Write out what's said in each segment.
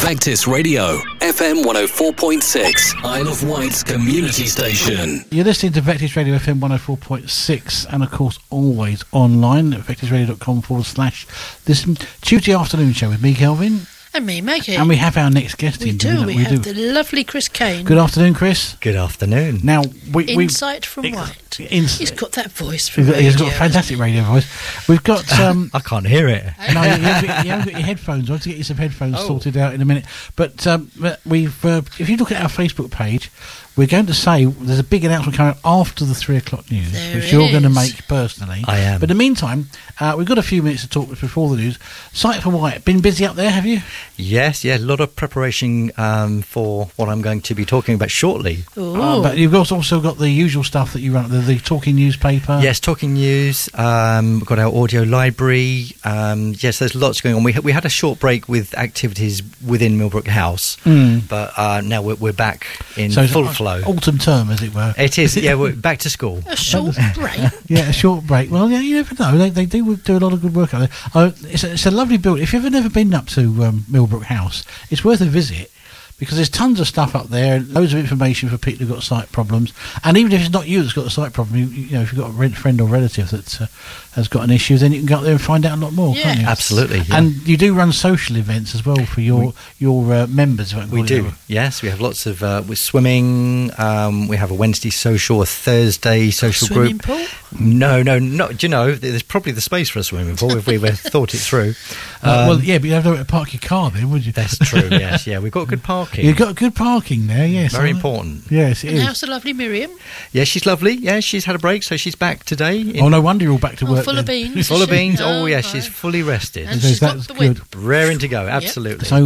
Vectis Radio, FM 104.6, Isle of Wight's community station. You're listening to Vectis Radio, FM 104.6, and of course always online at vectisradio.com/listen. Tuesday afternoon show with me, Kelvin. And me, Maggie. And we have our next guest in. We have the lovely Chris Kane. Good afternoon, Chris. Good afternoon. Now, Insight from White. He's got that voice from radio. He's got a fantastic radio voice. We've got... I can't hear it. No, you haven't got your headphones on. To get you some headphones sorted out in a minute. But we've... if you look at our Facebook page, we're going to say there's a big announcement coming up after the 3 o'clock news, which you're going to make personally. I am. But in the meantime, we've got a few minutes to talk before the news. Sight for White, been busy up there, have you? Yes, a lot of preparation for what I'm going to be talking about shortly. But you've also got the usual stuff that you run, the Talking newspaper. Yes, Talking News. We've got our audio library. Yes, there's lots going on. We had a short break with activities within Millbrook House, but now we're back in full flow. Autumn term, as it were. It is, yeah, we're back to school. A short break. Yeah, a short break. Well, yeah, you never know. They do a lot of good work out there. It's a lovely building. If you've never been up to Millbrook House, it's worth a visit. Because there's tons of stuff up there, loads of information for people who've got sight problems. And even if it's not you that's got a sight problem, you know, if you've got a friend or relative that has got an issue, then you can go up there and find out a lot more, can't you? Absolutely. Yeah. And you do run social events as well for your members. We do, yes. We have lots of with swimming. We have a Wednesday social, a Thursday social swimming group. Pool? No. Do you know, there's probably the space for a swimming pool if we thought it through. Well, yeah, but you'd have to park your car then, would you? That's true, yes. Yeah, we've got good parking. You've got good parking there, yes. Very important. Yes, it is. And how's the lovely Miriam? Yeah, she's lovely. Yeah, she's had a break, so she's back today. Oh, no wonder you're all back to work. Full of beans. Full of beans. Oh, yeah, she's fully rested. And she's got the whip. Raring to go, absolutely. So,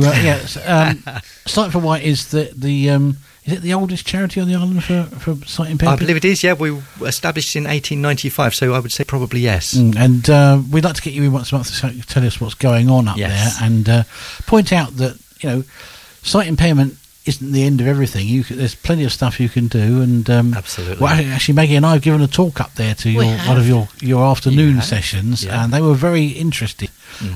Sight for White is is it the oldest charity on the island for sight impaired? I believe it is, yeah. We were established in 1895, so I would say probably yes. And we'd like to get you in once a month to tell us what's going on up there and point out that, you know, sight impairment isn't the end of everything. There's plenty of stuff you can do, and absolutely. Well, actually, Maggie and I have given a talk up there to one of your afternoon sessions, and they were very interested.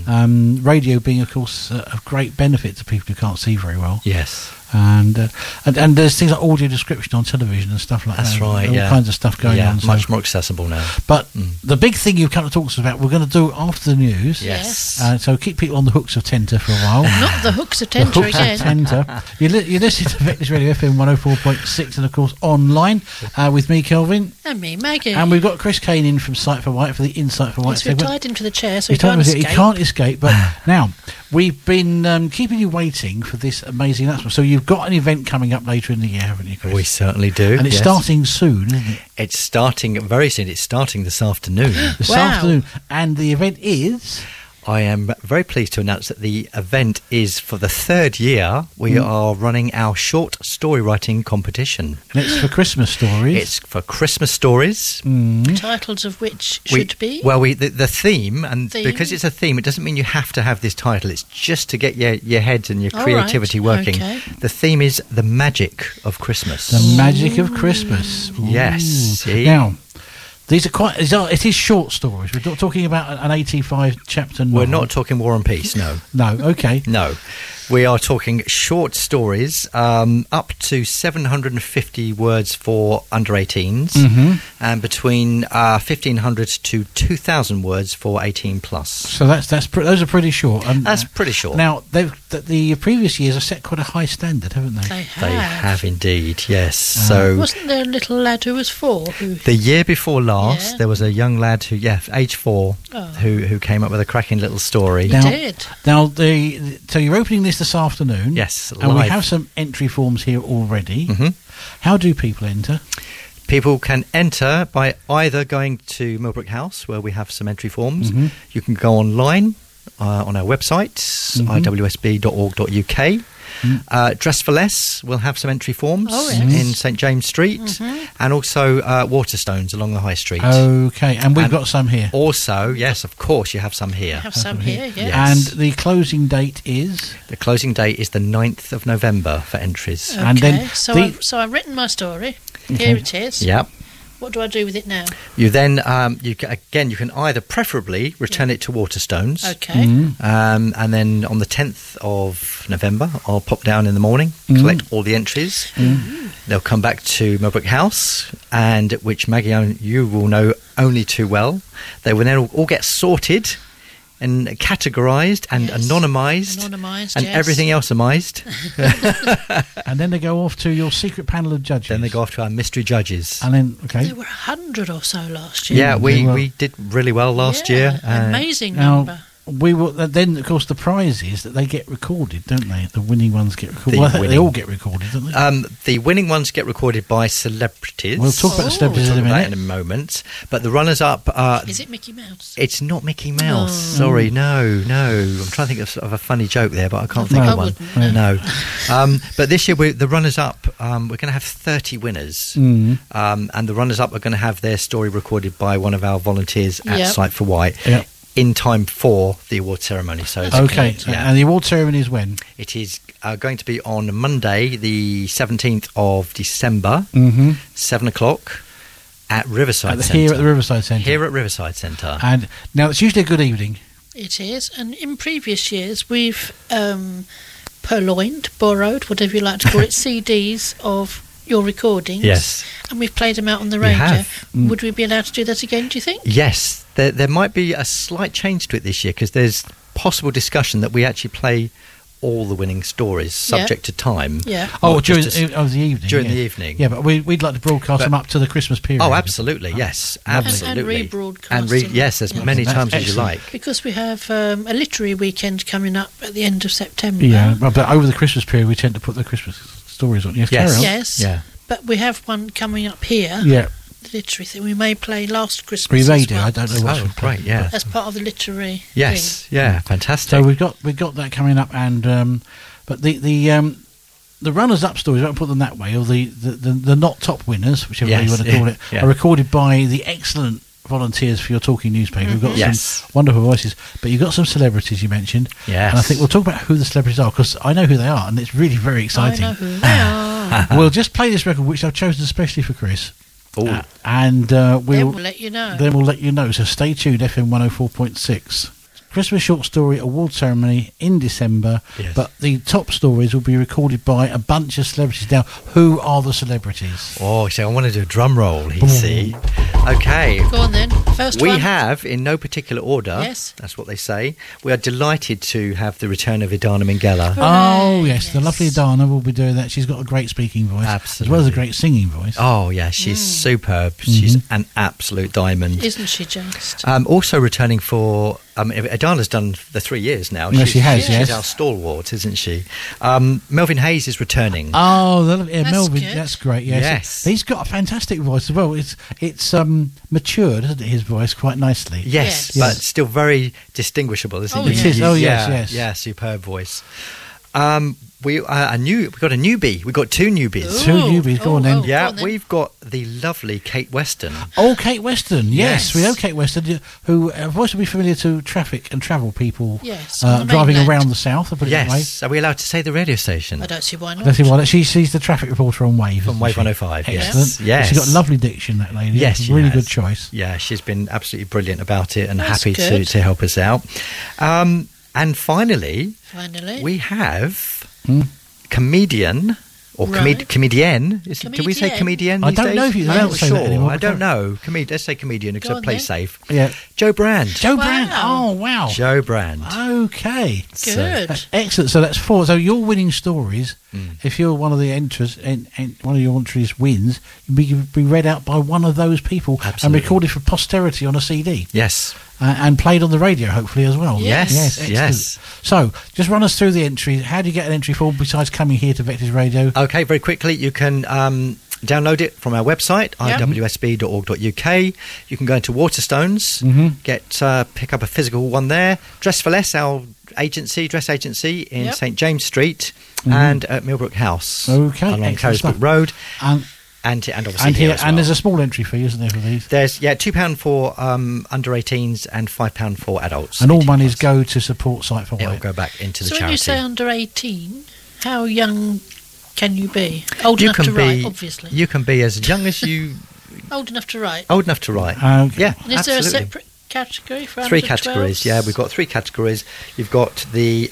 Radio being, of course, of great benefit to people who can't see very well. Yes. And there's things like audio description on television and stuff like that. That's right. All kinds of stuff going on. Much more accessible now. But the big thing you've come to talk to us about, we're going to do after the news. Yes. So keep people on the hooks of Tenter for a while. Not the hooks of Tenter again. Tenter. You're listening to Vectis Radio FM 104.6 and of course online with me, Kelvin. And me, Maggie. And we've got Chris Kane in from Sight for White for the Insight for White segment. We've tied him to the chair so he can't escape. He can't escape. But now, we've been keeping you waiting for this amazing announcement. So you've got an event coming up later in the year, haven't you, Chris? We certainly do. And it's starting soon, isn't it? It's starting very soon. It's starting this afternoon. This afternoon. And the event is... I am very pleased to announce that the event is for the third year. We are running our short story writing competition. And it's for Christmas stories. It's for Christmas stories. Titles of which should be? Well, the theme, and because it's a theme, it doesn't mean you have to have this title. It's just to get your heads and your creativity working. Okay. The theme is The Magic of Christmas. The Magic of Christmas. Ooh. Yes. See? Now... it is short stories. We're not talking about an 85 chapter novel. We're not talking War and Peace, no. No, okay. No. We are talking short stories, up to 750 words for under 18s, and between 1,500 to 2,000 words for 18 plus. So those are pretty short. That's pretty short. Now, the previous years have set quite a high standard, haven't they? They have. They have indeed, yes. So wasn't there a little lad who was 4? The year before last, there was a young lad who, age 4, who came up with a cracking little story. He did. Now, so you're opening this afternoon. Yes, and we have some entry forms here already. How do people enter? People can enter by either going to Millbrook House, where we have some entry forms. You can go online on our website, iwsb.org.uk. Dress for Less will have some entry forms in St James Street, and also Waterstones along the High Street. Okay, and we've got some here. Also, yes, of course, you have some here. We have some here, yes. And the closing date is? The closing date is the 9th of November for entries. Okay, and then so I've written my story. Here it is. Yep. What do I do with it now? You then, you can either preferably return it to Waterstones. Okay. And then on the 10th of November, I'll pop down in the morning, collect all the entries. They'll come back to Millbrook House, and which Maggie, you will know only too well. They will then all get sorted and categorised and anonymised and everything else amized. And then they go off to your secret panel of judges. Then they go off to our mystery judges. And then, There were 100 or so last year. Yeah, we did really well last year. Amazing number. We will. Then, of course, the prize is that they get recorded, don't they? The winning ones get recorded. They all get recorded, don't they? The winning ones get recorded by celebrities. We'll talk about the celebrities in a moment. But the runners-up... is it Mickey Mouse? It's not Mickey Mouse. Sorry, no. I'm trying to think of a funny joke there, but I can't think of one. No. But this year, the runners-up, we're going to have 30 winners. And the runners-up are going to have their story recorded by one of our volunteers at Sight for White. Yep. In time for the award ceremony. So okay, and the award ceremony is when? It is going to be on Monday, the 17th of December, 7 o'clock at Riverside Centre. Here at the Riverside Centre. Here at Riverside Centre. And now it's usually a good evening. It is, and in previous years we've borrowed, whatever you like to call it, CDs of your recordings. Yes. And we've played them out on the radio. Would we be allowed to do that again, do you think? Yes. There might be a slight change to it this year because there's possible discussion that we actually play all the winning stories subject to time. Yeah. Oh, during the evening. During the evening. Yeah, but we'd like to broadcast them up to the Christmas period. Oh, absolutely. Yes. Absolutely. And rebroadcast. Yes, as many times as you like. Because we have a literary weekend coming up at the end of September. Yeah, but over the Christmas period we tend to put the Christmas stories on. Yes. Yes. Yeah. But we have one coming up here. Yeah. The literary thing. We may play Last Christmas. We may as do. well. I don't know what. Great. Yeah. As part of the literary. Yes. thing. Yeah. Fantastic. So we've got that coming up, and but the runners-up stories, I won't put them that way, or the not top winners, whichever way you want to call it, are recorded by the excellent volunteers for your talking newspaper. We've got some wonderful voices, but you've got some celebrities you mentioned. Yes. And I think we'll talk about who the celebrities are, because I know who they are, and it's really very exciting. I know who they are. We'll just play this record, which I've chosen especially for Chris. And then we'll let you know. Then we'll let you know. So stay tuned, FM 104.6. Christmas Short Story Award Ceremony in December, but the top stories will be recorded by a bunch of celebrities. Now, who are the celebrities? Oh, so I want to do a drum roll, you see. Okay. Go on then. First we one. have, in no particular order, that's what they say, we are delighted to have the return of Idana Minghella. Oh, yes, the lovely Idana will be doing that. She's got a great speaking voice, as well as a great singing voice. Oh, yeah, she's superb. She's an absolute diamond. Isn't she just? Also returning for... Idana's done the 3 years now. Yes, she has, She's our stalwart, isn't she? Melvin Hayes is returning. Oh, that's Melvin, good. that's great, yes. He's got a fantastic voice as well. It's matured, isn't it, his voice, quite nicely. Yes, but still very distinguishable, isn't it? It is, yes. Yeah, superb voice. We've got a newbie. We've got two newbies. Ooh. Two newbies. Go on then. Yeah, we've got the lovely Kate Weston. Oh, Kate Weston. Yes, we know Kate Weston, who voice will be familiar to traffic and travel people. Yes, driving around the south. I'll put it that way. Are we allowed to say the radio station? I don't see why not. She's the traffic reporter on Wave. From Wave 105. Excellent. Yes. She's got lovely diction, that lady. Yes, really good choice. Yeah, she's been absolutely brilliant about it and happy to help us out. And finally, we have comedian or comedienne. Do we say comedian? I don't know if you don't say that anymore. I don't know. Let's say comedian because I play safe. Yeah, Jo Brand. Jo Brand. Oh wow. Jo Brand. Okay. Good. Excellent. So that's 4. So your winning stories. If you're one of the entries, and one of your entries wins, you'll be read out by one of those people and recorded for posterity on a CD. Yes. And played on the radio, hopefully, as well. Yes. So, just run us through the entries. How do you get an entry form besides coming here to Vectors Radio? Okay, very quickly, you can download it from our website, iwsb.org.uk. You can go into Waterstones, pick up a physical one there. Dress for Less, our dress agency in St James Street and at Millbrook House along Carisbrook Road. And obviously here as well. And there's a small entry fee, isn't there, for these? There's £2 for under 18s and £5 for adults. And all monies go to support Sight for White. It'll go back into the charity. So when you say under 18, how young can you be? Old enough to write, obviously. You can be as young as you Old enough to write. Old enough to write. Okay. Yeah, And is there a absolutely. separate category for 3 under categories, 12s? yeah. We've got 3 categories. You've got the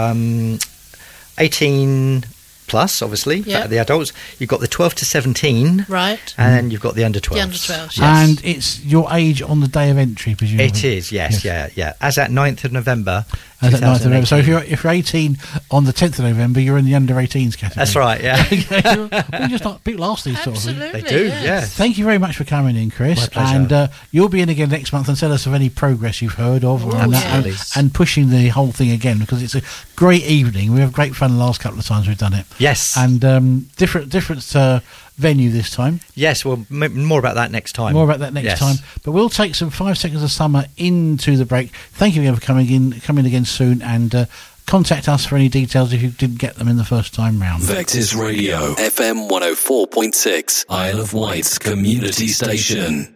18 plus, obviously, Yeah. the adults. You've got the 12 to 17. Right. And you've got the under 12s. The under 12s, Yes. And it's your age on the day of entry, presumably. It is, yes. Yeah. As at 9th of November. As at 9th of November. So 2018. if you're 18 on the 10th of November, you're in the under 18s category. That's right, yeah. We just like people ask these sort of things. Absolutely. They do, yes. yeah. Thank you very much for coming in, Chris. My pleasure. And you'll be in again next month and tell us of any progress you've heard of Absolutely. and pushing the whole thing again, because it's a great evening. We have great fun the last couple of times we've done it. Yes. And different venue this time. Yes, well, more about that next time. More about that next Yes. time. But we'll take some 5 seconds of summer into the break. Thank you again for coming in again soon, and contact us for any details if you didn't get them in the first time round. Vectis Radio, FM 104.6, Isle of Wight's community station.